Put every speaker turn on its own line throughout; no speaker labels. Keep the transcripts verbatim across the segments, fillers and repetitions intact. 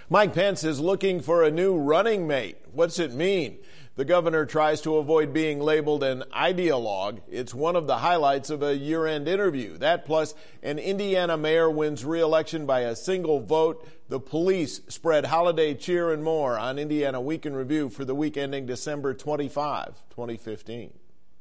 Mike Pence is looking for a new running mate. What's it mean? The governor tries to avoid being labeled an ideologue. It's one of the highlights of a year-end interview. That plus an Indiana mayor wins re-election by a single vote. The police spread holiday cheer and more on Indiana Week in Review for the week ending December twenty-fifth, twenty fifteen.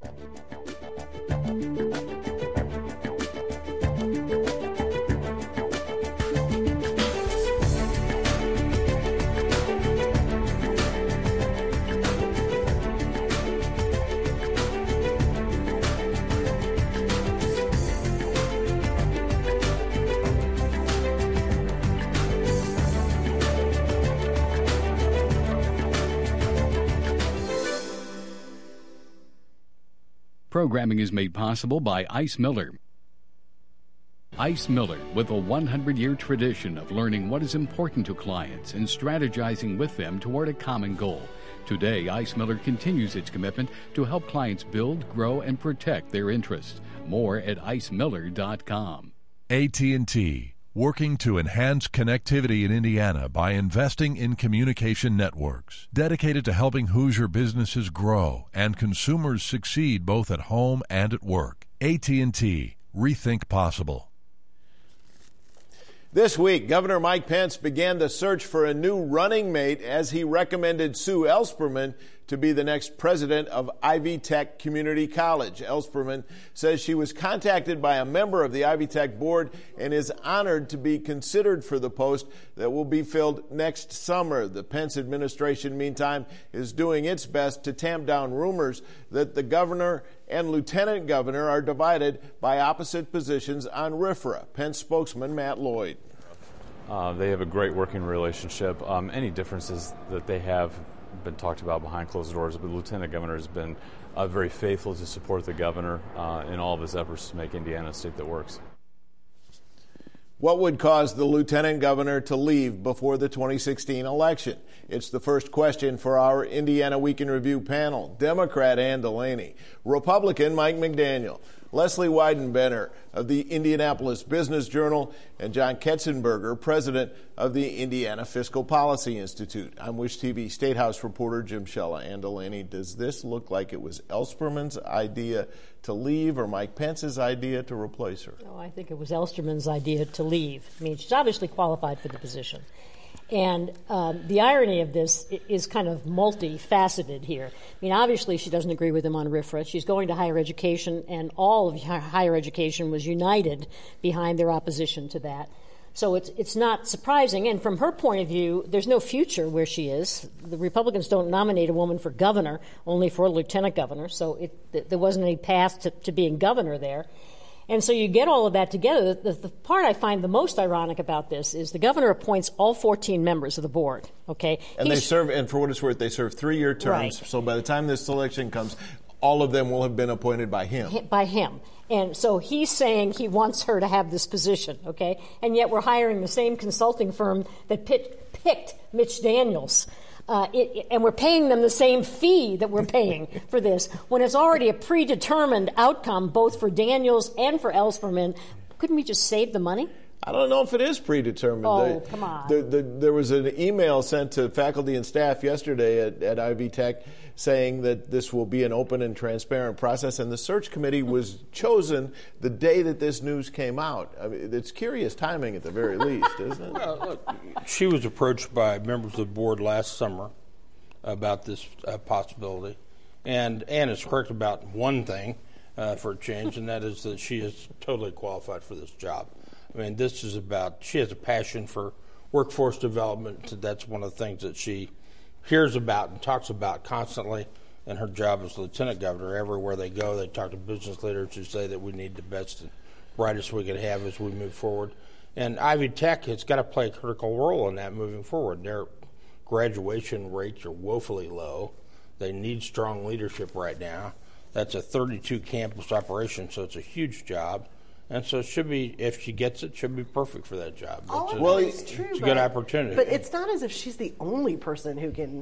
Programming is made possible by Ice Miller. Ice Miller, with a one hundred year tradition of learning what is important to clients and strategizing with them toward a common goal. Today, Ice Miller continues its commitment to help clients build, grow, and protect their interests. More at ice miller dot com.
A T and T, working to enhance connectivity in Indiana by investing in communication networks, dedicated to helping Hoosier businesses grow and consumers succeed both at home and at work. A T and T, rethink possible.
This week, Governor Mike Pence began the search for a new running mate as he recommended Sue Ellspermann to be the next president of Ivy Tech Community College. Ellspermann says she was contacted by a member of the Ivy Tech board and is honored to be considered for the post that will be filled next summer. The Pence administration, meantime, is doing its best to tamp down rumors that the governor and lieutenant governor are divided by opposite positions on RFRA. Pence spokesman Matt Lloyd.
Uh, they have a great working relationship. Um, any differences that they have been talked about behind closed doors, but the lieutenant governor has been uh, very faithful to support the governor uh, in all of his efforts to make Indiana a state that works.
What would cause the lieutenant governor to leave before the twenty sixteen election? It's the first question for our Indiana Week in Review panel. Democrat Ann Delaney, Republican Mike McDaniel, Leslie Weidenbender of the Indianapolis Business Journal, and John Ketzenberger, president of the Indiana Fiscal Policy Institute. I'm Wish T V State House reporter Jim Shella. Ann Delaney, does this look like it was Ellspermann's idea to leave or Mike Pence's idea to replace her?
Oh, I think it was Ellspermann's idea to leave. I mean, she's obviously qualified for the position. And um, the irony of this is kind of multifaceted here. I mean, obviously she doesn't agree with him on RFRA. She's going to higher education, and all of higher education was united behind their opposition to that. So it's it's not surprising. And from her point of view, there's no future where she is. The Republicans don't nominate a woman for governor, only for a lieutenant governor. So it, th- there wasn't any path to, to being governor there. And so you get all of that together. The, the part I find the most ironic about this is the governor appoints all fourteen members of the board, okay?
And
He's,
they serve, and for what it's worth, they serve three-year terms.
Right.
So by the time this election comes, all of them will have been appointed by him.
By him. And so he's saying he wants her to have this position, okay? And yet we're hiring the same consulting firm that pit, picked Mitch Daniels. Uh, it, it, and we're paying them the same fee that we're paying for this when it's already a predetermined outcome both for Daniels and for Ellspermann. Couldn't we just save the money?
I don't know if it is predetermined.
Oh,
the,
come on.
The, the, there was an email sent to faculty and staff yesterday at, at Ivy Tech saying that this will be an open and transparent process, and the search committee was chosen the day that this news came out. I mean, it's curious timing at the very least, isn't it?
Well, look, she was approached by members of the board last summer about this uh, possibility, and Ann is correct about one thing uh, for a change, and that is that she is totally qualified for this job. I mean, this is about, she has a passion for workforce development. That's one of the things that she hears about and talks about constantly in her job as lieutenant governor. Everywhere they go, they talk to business leaders who say that we need the best and brightest we could have as we move forward. And Ivy Tech has got to play a critical role in that moving forward. Their graduation rates are woefully low. They need strong leadership right now. That's a thirty-two campus operation, so it's a huge job. And so it should be, if she gets it, should be perfect for that job.
All
it's
of
a,
that is true,
it's a
but,
good opportunity.
But it's not as if she's the only person who can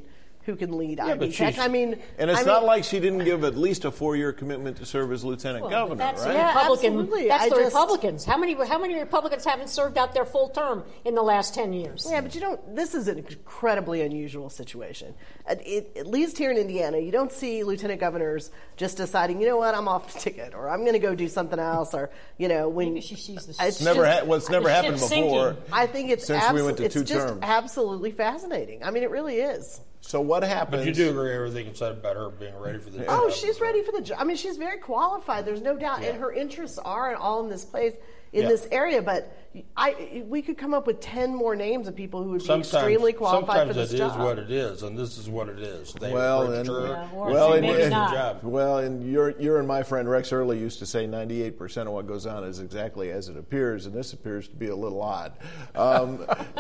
who can lead
Yeah,
Ivy
but
Tech.
she's-
I mean,
And it's
I
not
mean,
like she didn't give at least a four-year commitment to serve as lieutenant
Well,
governor,
that's
right?
the
Yeah,
Republican.
absolutely.
That's
I
the
just-
Republicans. How many? How many Republicans haven't served out their full term in the last ten years?
Yeah, but you don't. This is an incredibly unusual situation. At, it, at least here in Indiana, you don't see lieutenant governors just deciding, you know what, I'm off the ticket, or I'm going to go do something else, or you know, when
Maybe she sees the
it's
Never
just-
ha- what's never
the
happened
ship's
before.
sinking.
I think it's
since
abso-
we went to
it's
two
just
terms.
absolutely fascinating. I mean, it really is.
So what happens?
But you do agree everything you said about her being ready for the job.
Oh, she's ready for the job. I mean, she's very qualified. There's no doubt,
Yeah.
and her interests are all in this place, in
Yeah.
this area. But I, we could come up with ten more names of people who would be
Sometimes,
extremely qualified
sometimes
for this
it
job.
is what it is, and this is what it is. They
Well,
approached
and-
her.
Yeah, or
well,
she
and,
maybe
and-
not.
job.
well, and your your and my friend Rex Early used to say ninety-eight percent of what goes on is exactly as it appears, and this appears to be a little odd. Um,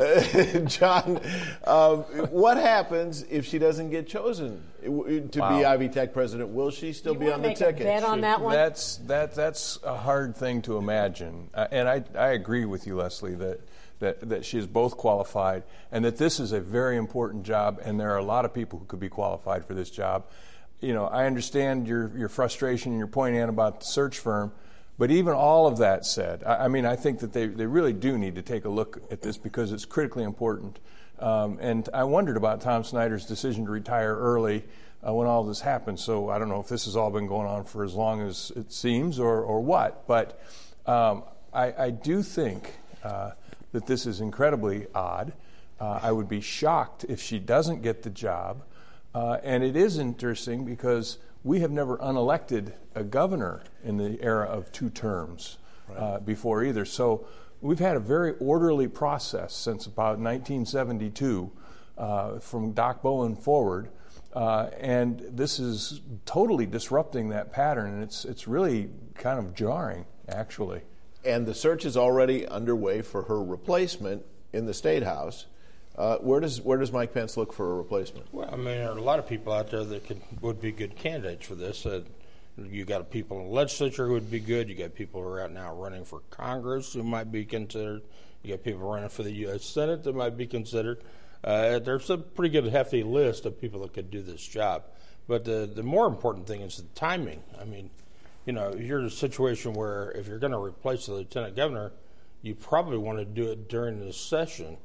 John, um, what happens if she doesn't get chosen to
Wow.
be Ivy Tech president? Will she still
You
be
wanna
on the
make a
ticket?
bet on that one?
That's that that's a hard thing to imagine, uh, and I I agree with you, Leslie, that. That, that she is both qualified and that this is a very important job, and there are a lot of people who could be qualified for this job. You know, I understand your your frustration and your point, Ann, about the search firm, but even all of that said, I, I mean, I think that they, they really do need to take a look at this because it's critically important. Um, and I wondered about Tom Snyder's decision to retire early uh, when all this happened. So I don't know if this has all been going on for as long as it seems or, or what, but um, I, I do think uh, that this is incredibly odd. Uh, I would be shocked if she doesn't get the job. Uh, and it is interesting because we have never unelected a governor in the era of two terms right. uh, before either. So we've had a very orderly process since about nineteen seventy-two, uh, from Doc Bowen forward. Uh, and this is totally disrupting that pattern, and it's it's really kind of jarring, actually.
And the search is already underway for her replacement in the State House. Uh, where does where does Mike Pence look for a replacement?
Well, I mean, there are a lot of people out there that could would be good candidates for this. Uh, you got people in the legislature who would be good. You got people who are out now running for Congress who might be considered. You got people running for the U S Senate that might be considered. Uh, there's a pretty good hefty list of people that could do this job. But the the more important thing is the timing. I mean, you know, you're in a situation where if you're going to replace the lieutenant governor, you probably want to do it during the session,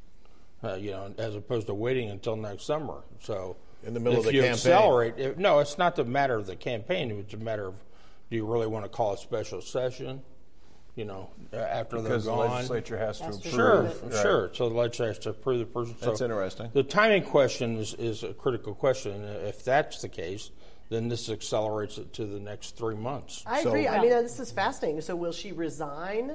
uh, you know, as opposed to waiting until next summer. So
in the middle
if
of the
you
campaign.
accelerate, if, no, it's not the matter of the campaign. It's a matter of, do you really want to call a special session? You know, uh, after
Because
they're
the
gone.
legislature has
That's
to
true.
approve.
Sure,
Right.
sure. So the legislature has to approve the person.
That's
so
interesting.
The timing question is, is a critical question. If that's the case, then this accelerates it to the next three months.
I
So-
agree. I mean, uh, this is fascinating. So, will she resign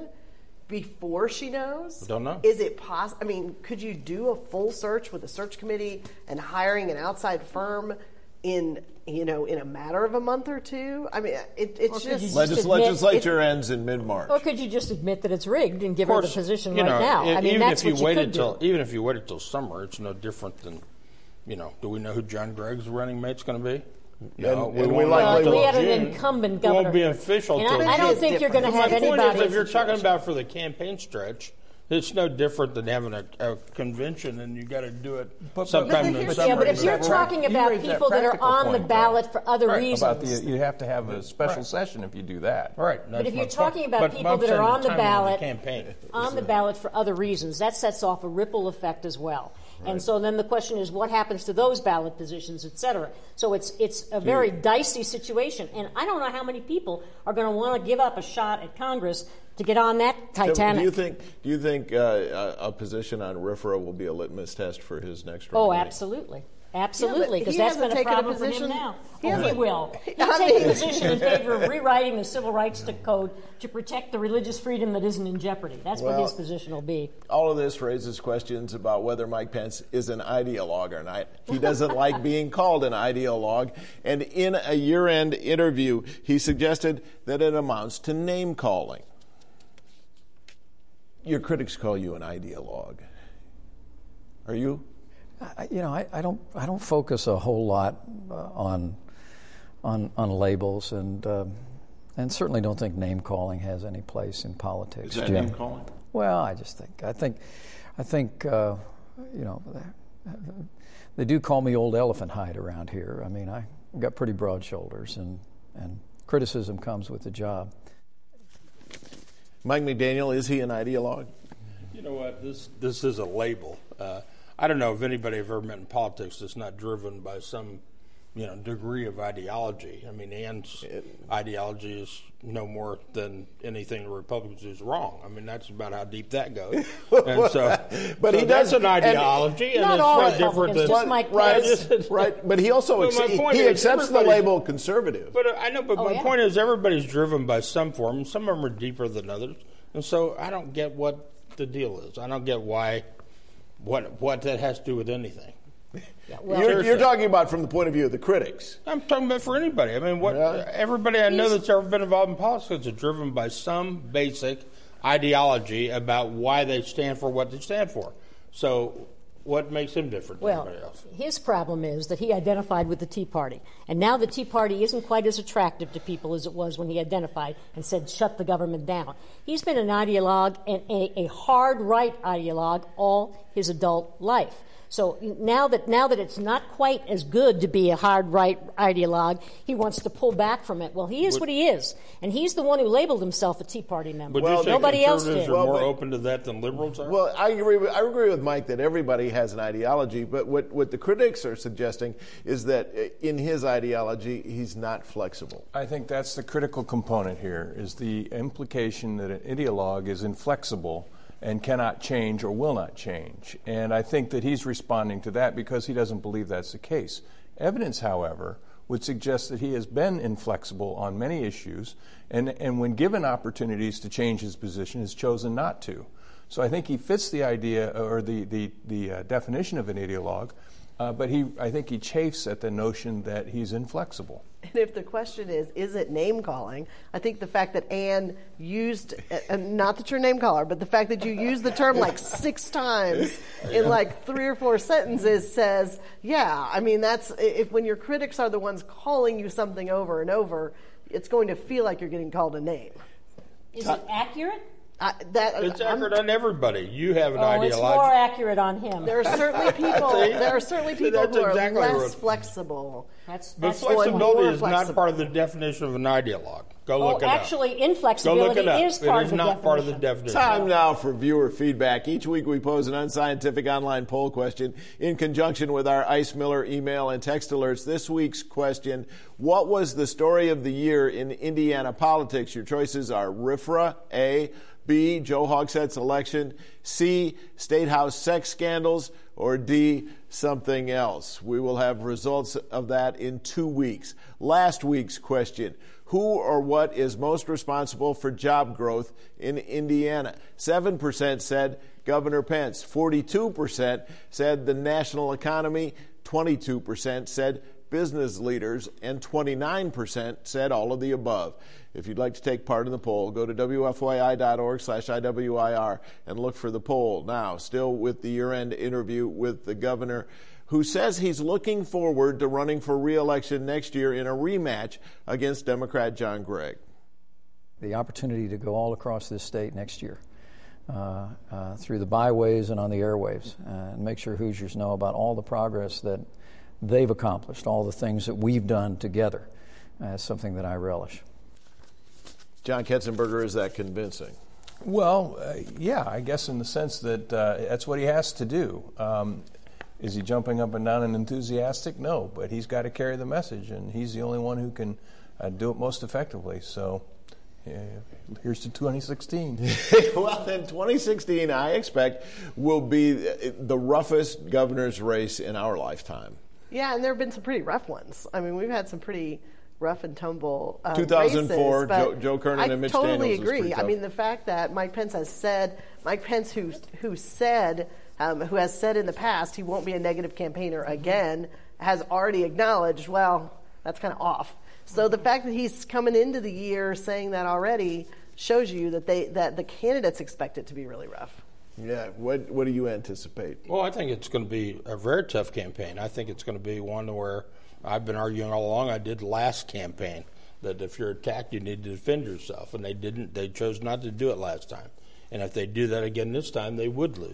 before she knows?
Don't know.
Is it possible? I mean, could you do a full search with a search committee and hiring an outside firm in you know in a matter of a month or two? I mean, it,
Or
it's
could you
just
just
Legis-
admit-
legislature ends in mid-March.
Or could you just admit that it's rigged and give
Of
her the
course,
position
you
right
know,
now?
e-
I mean,
even
that's
if you
what you
waited
could
till
do.
even if you waited till summer, it's no different than, you know, do we know who John Gregg's running mate's going to be? No,
And- and we
won't know
likely
until
we had an
June.
incumbent
It won't
governor.
be official
And
till
I, I don't
June.
think you're going to
different.
have
My
My point
anybody.
is, if you're talking about for the campaign stretch, it's no different than having a, a convention and you got to do it
But-
sometime
but
in
here's-
the summer.
Yeah, but if
raise
you're
that
talking
right. You
about
raise that
people that are
practical
on the
point, though.
ballot for other
Right.
reasons,
About the, you have to have a special session if you do that.
All right,
But
that's
if you're
my
talking
point.
about
But-
people
but I'm
that are
saying
on the
timing of
ballot,
campaign.
on the ballot for other reasons, that sets off a ripple effect as well. And so then the question is, what happens to those ballot positions, et cetera? So it's it's a very dicey situation, and I don't know how many people are going to want to give up a shot at Congress to get on that Titanic.
Do you think? Do you think uh, a, a position on R F R A will be a litmus test for his next running
Oh,
mate?
absolutely. Absolutely,
he
because that's
hasn't
been a
taken a
problem for him
position-
now.
he
Oh, he
hasn't-
will. He'll
I
take a
mean-
position in favor of rewriting the Civil Rights Code to protect the religious freedom that isn't in jeopardy. That's
Well,
what his position will be.
All of this raises questions about whether Mike Pence is an ideologue or not. He doesn't like being called an ideologue. And in a year-end interview, he suggested that it amounts to name-calling. Your critics call you an ideologue. Are you?
I, you know, I, I don't. I don't focus a whole lot uh, on on on labels, and um, and certainly don't think name calling has any place in politics.
Is that
Jim.
name-calling?
Well, I just think. I think. I think. Uh, you know, they do call me Old Elephant Hide around here. I mean, I got pretty broad shoulders, and, and criticism comes with the job.
Mike McDaniel, is he an ideologue?
You know what? This this is a label. Uh, I don't know if anybody I've ever met in politics that's not driven by some, you know, degree of ideology. I mean, Ann's ideology is no more than anything the Republicans do is wrong. I mean, that's about how deep that goes. And so,
but
so
he
that's
does
an ideology, and,
not
it's
all
quite different
Republicans,
than
just Mike
right,
Pence.
right. But he also
Well,
ex-
my point
he
is
accepts the
everybody's-
label conservative.
But uh, I know, but
Oh,
my
yeah.
point is everybody's driven by some form, and some of them are deeper than others. And so I don't get what the deal is. I don't get why, what what that has to do with anything.
Yeah, well,
You're, you're talking about from the point of view of the critics.
I'm talking about for anybody. I mean, what
Yeah.
everybody I know
He's-
that's ever been involved in politics is driven by some basic ideology about why they stand for what they stand for. So what makes him different than
Well,
everybody else?
his problem is that he identified with the Tea Party. And now the Tea Party isn't quite as attractive to people as it was when he identified and said, shut the government down. He's been an ideologue and a, a hard right ideologue all his adult life. So now that now that it's not quite as good to be a hard right ideologue, he wants to pull back from it. Well, he is
Would,
what he is, and he's the one who labeled himself a Tea Party member.
Would
Well,
you say
nobody else
conservatives
did.
are
Well,
more
but-
open to that than liberals are?
Well, I agree. With, I agree with Mike that everybody has an ideology, but what, what the critics are suggesting is that uh, in his ideology, he's not flexible.
I think that's the critical component here, is the implication that an ideologue is inflexible and cannot change or will not change. And I think that he's responding to that because he doesn't believe that's the case. Evidence, however, would suggest that he has been inflexible on many issues, and, and when given opportunities to change his position, has chosen not to. So I think he fits the idea or the, the, the uh, definition of an ideologue, uh, but he, I think he chafes at the notion that he's inflexible.
And if the question is, is it name calling? I think the fact that Ann used, and not that you're a name caller, but the fact that you used the term like six times in like three or four sentences says, yeah, I mean, that's, if when your critics are the ones calling you something over and over, it's going to feel like you're getting called a name.
Is it accurate?
I, that,
it's
I'm-
accurate on everybody. You have an
Oh,
ideology.
it's more accurate on him.
There are certainly people.
See?
There are certainly people
That's
who are
exactly
less
what-
flexible.
That's,
But
that's
flexibility
more
is not
flexible.
part of the definition of an ideologue. Go
Oh,
look it up.
actually,
Go look
inflexibility
it up.
is
It
part
is
of the
not part of the
definition.
definition.
Time now for viewer feedback. Each week we pose an unscientific online poll question in conjunction with our Ice Miller email and text alerts. This week's question, what was the story of the year in Indiana politics? Your choices are R F R A, A, B, Joe Hogsett's election, C, State House sex scandals, or D, something else. We will have results of that in two weeks. Last week's question, who or what is most responsible for job growth in Indiana? seven percent said Governor Pence. forty-two percent said the national economy. twenty-two percent said business leaders, and twenty-nine percent said all of the above. If you'd like to take part in the poll, go to W F Y I dot org slash I W I R and look for the poll. Now, still with the year-end interview with the governor, who says he's looking forward to running for re-election next year in a rematch against Democrat John Gregg.
The opportunity to go all across this state next year uh, uh, through the byways and on the airwaves uh, and make sure Hoosiers know about all the progress that they've accomplished, all the things that we've done together. Uh, is something that I relish.
John Ketzenberger, is that convincing?
Well, uh, yeah, I guess in the sense that uh, that's what he has to do. Um, is he jumping up and down and enthusiastic? No, but he's got to carry the message, and he's the only one who can uh, do it most effectively. So yeah, here's to twenty sixteen.
Well, in twenty sixteen, I expect will be the roughest governor's race in our lifetime.
Yeah, and there have been some pretty rough ones. I mean, we've had some pretty rough and tumble um,
two thousand four,
races,
Joe, Joe Kernan
I
and Mitch
totally
Daniels. was
agree.
pretty
I
tough.
mean, the fact that Mike Pence has said, Mike Pence, who who said, um, who has said in the past he won't be a negative campaigner again, has already acknowledged, well, that's kind of off. So the fact that he's coming into the year saying that already shows you that they that the candidates expect it to be really rough.
Yeah, what what do you anticipate?
Well, I think it's going to be a very tough campaign. I think it's going to be one where I've been arguing all along. I did last campaign that if you're attacked, you need to defend yourself, and they didn't. They chose not to do it last time. And if they do that again this time, they would lose.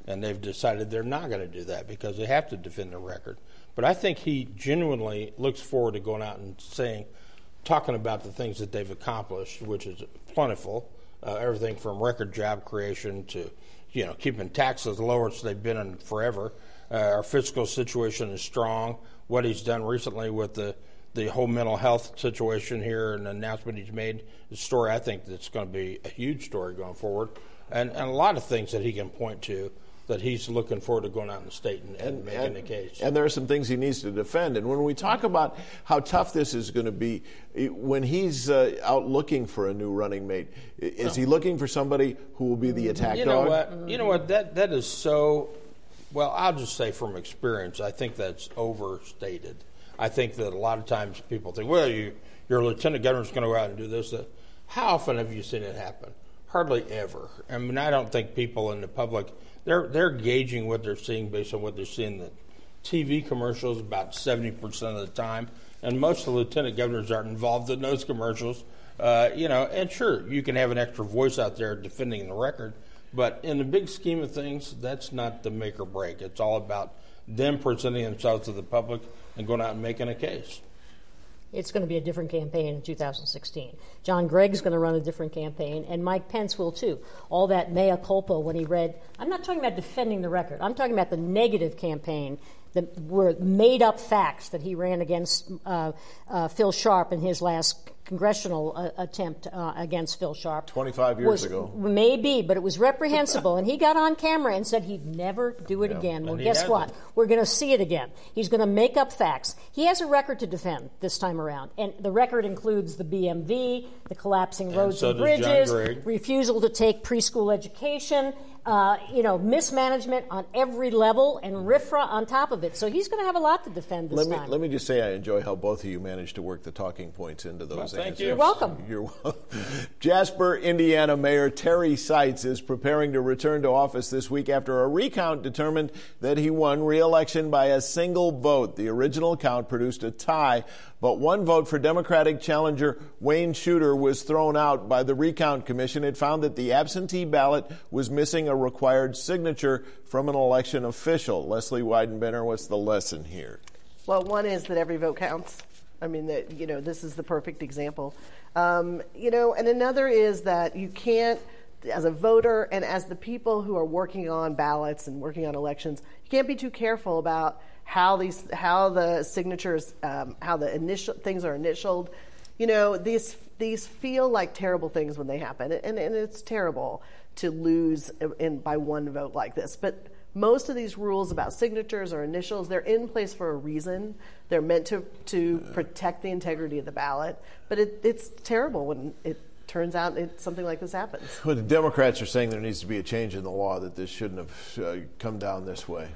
and they've decided they're not going to do that because they have to defend the record. But I think he genuinely looks forward to going out and saying, talking about the things that they've accomplished, which is plentiful, uh, everything from record job creation to, you know, keeping taxes lower as they've been in forever. Uh, our fiscal situation is strong. What he's done recently with the, the whole mental health situation here and the announcement he's made, the story, I think that's going to be a huge story going forward. And, and a lot of things that he can point to that he's looking forward to going out in the state and, and, and making
and,
the case.
And there are some things he needs to defend. And when we talk about how tough this is going to be, when he's uh, out looking for a new running mate, is well, he looking for somebody who will be the attack
you know
dog?
What, you know what? That that is so. Well, I'll just say from experience, I think that's overstated. I think that a lot of times people think, well, you, your lieutenant governor's going to go out and do this. That. How often have you seen it happen? Hardly ever. I mean, I don't think people in the public, they're they're gauging what they're seeing based on what they're seeing in the T V commercials about seventy percent of the time. And most of the lieutenant governors aren't involved in those commercials. Uh, you know, and sure, you can have an extra voice out there defending the record. But in the big scheme of things, that's not the make or break. It's all about them presenting themselves to the public and going out and making a case.
It's going to be a different campaign in two thousand sixteen. John Gregg's going to run a different campaign, and Mike Pence will too. All that mea culpa when he read, I'm not talking about defending the record. I'm talking about the negative campaign that were made-up facts that he ran against uh, uh, Phil Sharp in his last congressional uh, attempt uh, against Phil Sharp.
twenty-five years
was,
ago.
Maybe, but it was reprehensible. And he got on camera and said he'd never do it yeah, again. Well, guess what? We're going to see it again. He's going to make up facts. He has a record to defend this time around. And the record includes the B M V, the collapsing roads and, so and bridges, refusal to take preschool education, Uh, you know, mismanagement on every level, and R F R A on top of it. So he's going to have a lot to defend this
let me,
time.
Let me just say I enjoy how both of you managed to work the talking points into those
well, thank
answers.
you.
You're welcome.
You're welcome. Jasper, Indiana Mayor Terry Seitz is preparing to return to office this week after a recount determined that he won re-election by a single vote. The original count produced a tie, but one vote for Democratic challenger Wayne Shooter was thrown out by the recount commission. It found that the absentee ballot was missing a required signature from an election official. Leslie Weidenbender, what's the lesson here?
Well, one is that every vote counts. I mean, that you know, this is the perfect example. Um, you know, and another is that you can't, as a voter and as the people who are working on ballots and working on elections, you can't be too careful about how these, how the signatures, um, how the initial things are initialed. You know, these these feel like terrible things when they happen, and, and it's terrible to lose in, by one vote like this. But most of these rules about signatures or initials, they're in place for a reason. They're meant to, to protect the integrity of the ballot. But it, it's terrible when it turns out it, something like this happens.
Well, the Democrats are saying there needs to be a change in the law, that this shouldn't have uh, come down this way.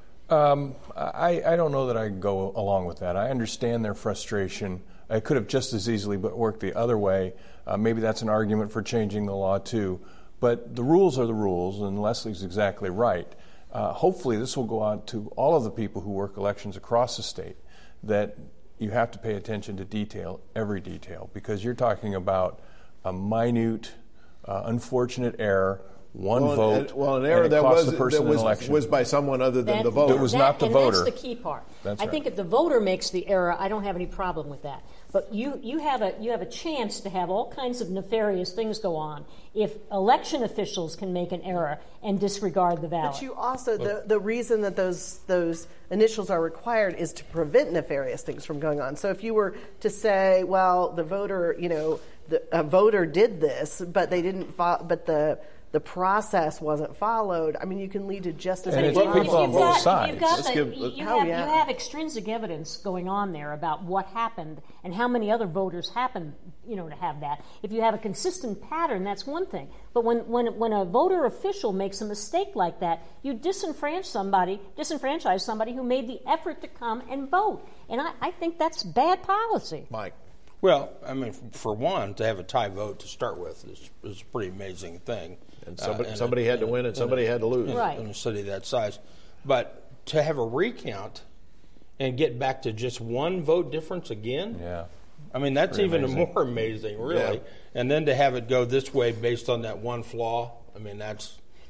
Um, I, I don't know that I can go along with that. I understand their frustration. It could have just as easily but worked the other way. Uh, maybe that's an argument for changing the law too. But the rules are the rules, and Leslie's exactly right. Uh, hopefully this will go out to all of the people who work elections across the state, that you have to pay attention to detail, every detail, because you're talking about a minute, uh, unfortunate error, one
well,
vote,
and, well, an error
and it
that,
costs
was,
the person
that was,
an election.
was by someone other than
that,
the voter.
It was
that,
not the
and
voter.
That's the key part.
That's
I
right.
think if the voter makes the error, I don't have any problem with that. But you, you have a you have a chance to have all kinds of nefarious things go on if election officials can make an error and disregard the ballot.
But you also the the reason that those those initials are required is to prevent nefarious things from going on. So if you were to say, well, the voter, you know, the a voter did this, but they didn't, fo- but the the process wasn't followed, I mean, you can lead to just as
And
many
it's
problems.
people on both
You've
sides.
got
Let's
the,
give-
you, you
Oh,
have,
yeah.
you have extrinsic evidence going on there about what happened and how many other voters happened, you know, to have that. If you have a consistent pattern, that's one thing. But when, when, when a voter official makes a mistake like that, you disenfranchise somebody, disenfranchise somebody who made the effort to come and vote. And I, I think that's bad policy.
Mike.
Well, I mean, for one, to have a tie vote to start with is, is a pretty amazing thing.
And somebody,
uh, and
somebody
a,
had to
and
win
a,
and somebody
a,
had to lose.
In,
Right.
in a city that size. But to have a recount and get back to just one vote difference again,
Yeah.
I mean, that's
Pretty
even
amazing.
more amazing, really.
Yeah.
And then to have it go this way based on that one flaw, I mean, that's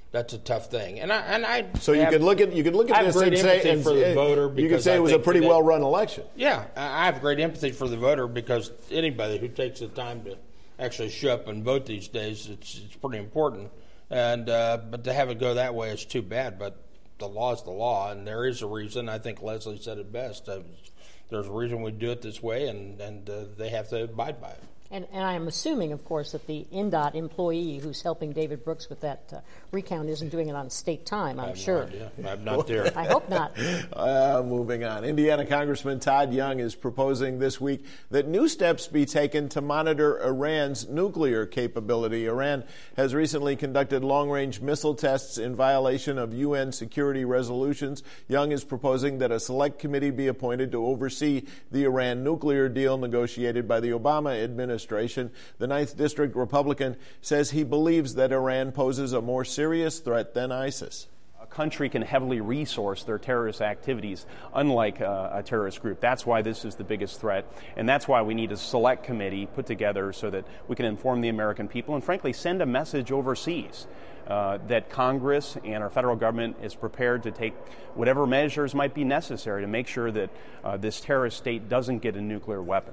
that's a tough thing. And I and I
so you
have,
could look at you could look at
I
this
have great
and say
empathy
and,
for the
and
voter.
You could say
I
it was a pretty
that,
well run election.
Yeah, I have great empathy for the voter because anybody who takes the time to actually show up and vote these days, it's it's pretty important. And uh, but to have it go that way is too bad. But the law is the law, and there is a reason. I think Leslie said it best. Uh, there's a reason we do it this way, and and uh, they have to abide by it.
And, and I'm assuming, of course, that the N D O T employee who's helping David Brooks with that uh, recount isn't doing it on state time, I'm
I have
sure.
No idea. I'm not there.
I hope not.
Uh, moving on. Indiana Congressman Todd Young is proposing this week that new steps be taken to monitor Iran's nuclear capability. Iran has recently conducted long-range missile tests in violation of U N security resolutions. Young is proposing that a select committee be appointed to oversee the Iran nuclear deal negotiated by the Obama administration. The ninth District Republican says he believes that Iran poses a more serious threat than ISIS.
A country can heavily resource their terrorist activities, unlike uh, a terrorist group. That's why this is the biggest threat, and that's why we need a select committee put together so that we can inform the American people and, frankly, send a message overseas uh, that Congress and our federal government is prepared to take whatever measures might be necessary to make sure that uh, this terrorist state doesn't get a nuclear weapon.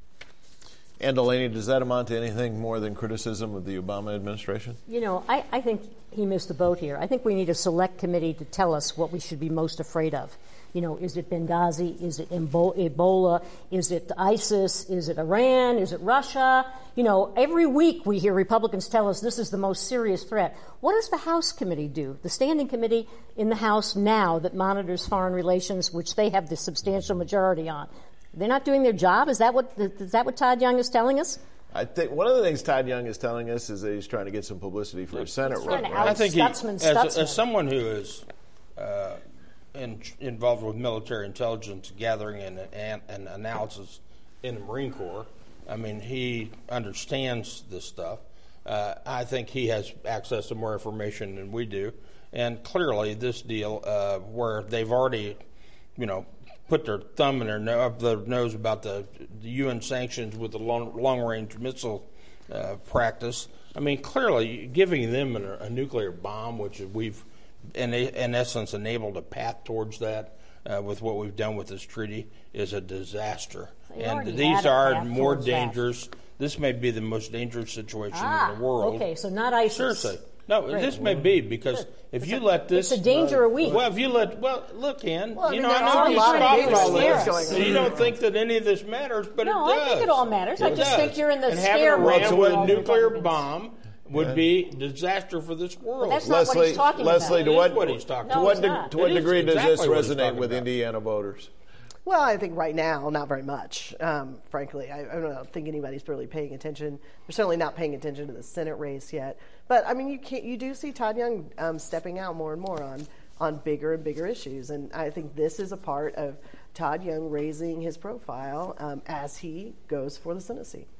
Ann Delaney, does that amount to anything more than criticism of the Obama administration?
You know, I, I think he missed the boat here. I think we need a select committee to tell us what we should be most afraid of. You know, is it Benghazi? Is it Ebola? Is it ISIS? Is it Iran? Is it Russia? You know, every week we hear Republicans tell us this is the most serious threat. What does the House committee do? The standing committee in the House now that monitors foreign relations, which they have the substantial majority on. They're not doing their job? Is that what is that what Todd Young is telling us?
I think one of the things Todd Young is telling us is that he's trying to get some publicity for his Senate run.
Right?
I think he,
Stutzman,
as,
Stutzman.
as someone who is uh, in, involved with military intelligence gathering and, and, and analysis in the Marine Corps, I mean, he understands this stuff. Uh, I think he has access to more information than we do. And clearly this deal uh, where they've already, you know, put their thumb in their, no, up their nose about the, the U N sanctions with the long, long-range missile uh, practice. I mean, clearly giving them a, a nuclear bomb, which we've, in, in essence, enabled a path towards that uh, with what we've done with this treaty, is a disaster.
They
and
already
these
had a
are
path
more
towards that.
dangerous. This may be the most dangerous situation
Ah,
in the world.
okay, so not ISIS.
Seriously. No,
Right.
this may be because if
It's
you
a-
let this,
it's a danger a week.
Well, if you let, well, look, Ann,
Well, I
you
mean,
know,
there
I
are
know
a
you
lot of
scoff at
dangerous
all
things
this.
going
So
on.
you don't think that any of this matters, but
No,
it
I
does.
think it all matters. I
It
just
does.
think you're in the
and
scare
having
world
Iran
with
with
all
a
the
nuclear
Republicans.
bomb would be disaster for this world.
that's not what he's talking
Leslie,
about.
to
It
what,
is what he's talking
to
No,
what,
it's
de-
not.
to what
It is
degree does
exactly
this
what he's
resonate
talking
with
about.
Indiana voters?
Well, I think right now, not very much, um, frankly. I, I don't think anybody's really paying attention. They're certainly not paying attention to the Senate race yet. But, I mean, you can't, you do see Todd Young um, stepping out more and more on, on bigger and bigger issues. And I think this is a part of Todd Young raising his profile um, as he goes for the Senate seat.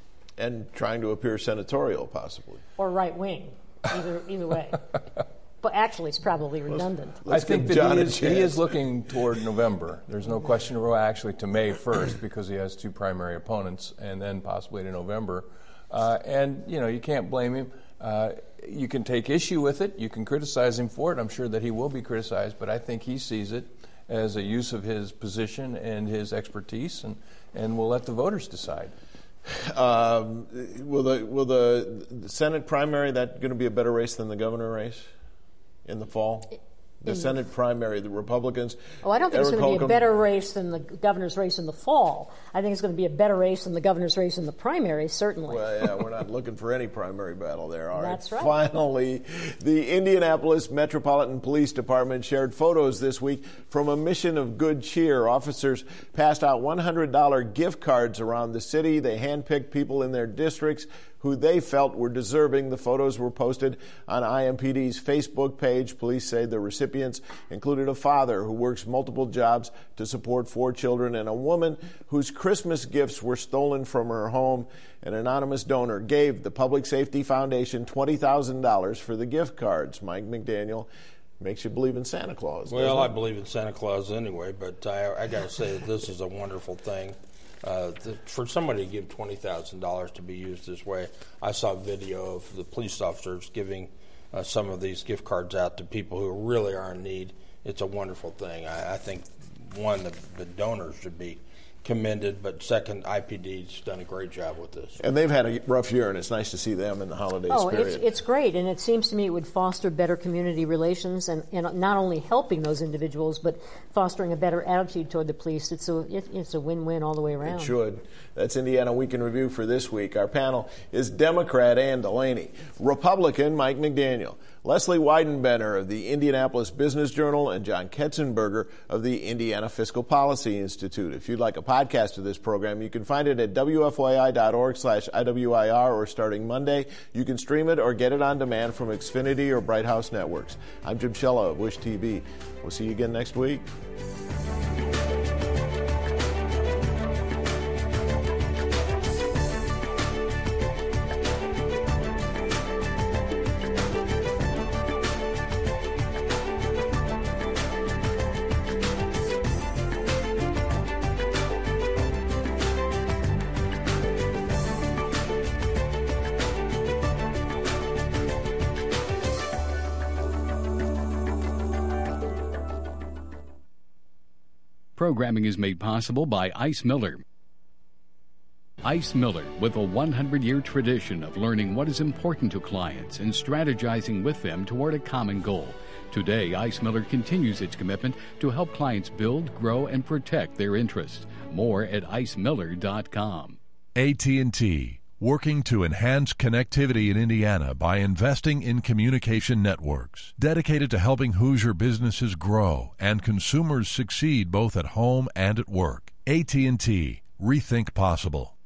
And trying to appear senatorial, possibly.
Or right wing, either either way. But actually, it's probably redundant.
Let's
I think
give
that
John
he
a
is, he
chance.
is looking toward November. There's no question, well, actually to May first, because he has two primary opponents, and then possibly to November. Uh, and, you know, you can't blame him. Uh, you can take issue with it. You can criticize him for it. I'm sure that he will be criticized, but I think he sees it as a use of his position and his expertise, and, and we'll let the voters decide.
Um, will the will the Senate primary, that going to be a better race than the governor race in the fall? The
In-
Senate primary, the Republicans.
Oh, I don't think
Eric
it's going to be
Holcomb-
a better race than the governor's race in the fall. I think it's going to be a better race than the governor's race in the primary, certainly.
Well, yeah, we're not looking for any primary battle there. All right.
That's right.
Finally, the Indianapolis Metropolitan Police Department shared photos this week from a mission of good cheer. Officers passed out one hundred dollars gift cards around the city. They handpicked people in their districts who they felt were deserving. The photos were posted on I M P D's Facebook page. Police say the recipients included a father who works multiple jobs to support four children and a woman whose Christmas gifts were stolen from her home. An anonymous donor gave the Public Safety Foundation twenty thousand dollars for the gift cards. Mike McDaniel makes you believe in Santa Claus.
Well, I
doesn't it?
believe in Santa Claus anyway, but I, I got to say that this is a wonderful thing. Uh, the, for somebody to give twenty thousand dollars to be used this way, I saw a video of the police officers giving uh, some of these gift cards out to people who really are in need. It's a wonderful thing. I, I think, one, the, the donors should be commended, but second, I P D's done a great job with this.
And they've had a rough year, and it's nice to see them in the holiday
oh,
spirit.
It's, it's great, and it seems to me it would foster better community relations and, and not only helping those individuals, but fostering a better attitude toward the police. It's a, it, it's a win-win all the way around.
It should. That's Indiana Week in Review for this week. Our panel is Democrat Ann Delaney, Republican Mike McDaniel, Leslie Weidenbender of the Indianapolis Business Journal, and John Ketzenberger of the Indiana Fiscal Policy Institute. If you'd like a podcast of this program, you can find it at W F Y I dot org slash I W I R, or starting Monday, you can stream it or get it on demand from Xfinity or Bright House Networks. I'm Jim Shella of Wish T V. We'll see you again next week.
Programming is made possible by Ice Miller. Ice Miller, with a one hundred year tradition of learning what is important to clients and strategizing with them toward a common goal. Today, Ice Miller continues its commitment to help clients build, grow, and protect their interests. More at ice miller dot com.
A T and T, working to enhance connectivity in Indiana by investing in communication networks, dedicated to helping Hoosier businesses grow and consumers succeed both at home and at work. A T and T, rethink possible.